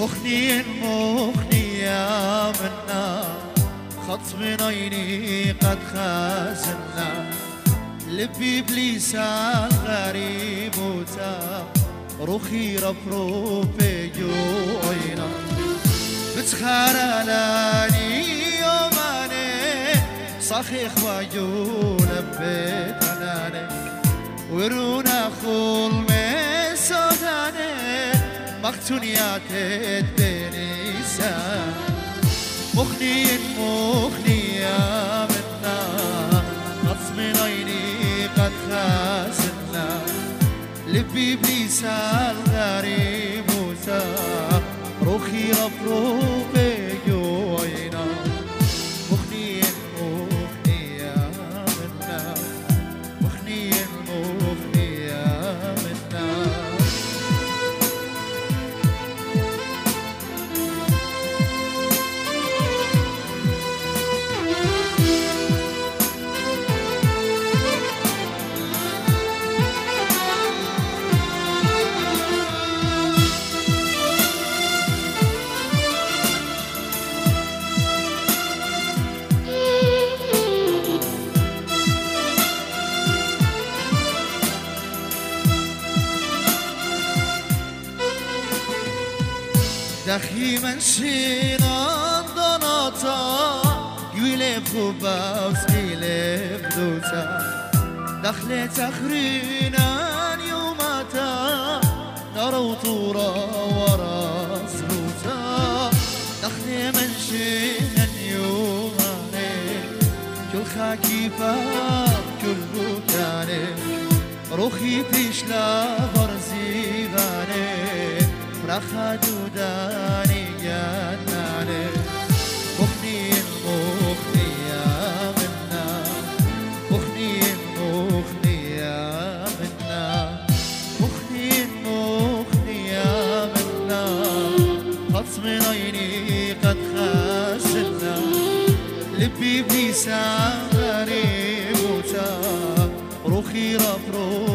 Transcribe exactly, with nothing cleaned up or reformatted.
مخني مخني يا منا خط من عيني قد خازنا لبي بلسان غريب وتاب روخي رفروف جوينا بتخارلاني يوماني صخيخ واجون بيتناني ورونا خول مسوداني مقتونيات الدنيسان مخني مخني يا منا غصب عيني قد خازنا لبي بلسان غريب وساب روخي رفروف جوينا مخني مخني يا منا مخني مخني يا منا دخي من شينا ضناتا يولف خوبا وسقيلف دوتا دخلت اخرينا يوماتا نارو طورا ورا سروتا دخلي من شينا يوماني كل خاكيفا كل بوكاني روخي بيشلا برزيباني رخا دوداني جناني مخني مخني يا منا مخني مخني يا منا مخني مخني يا منا خصم عيني قد خاسرنا لبي بلسان غريب وتاب روخي رفروف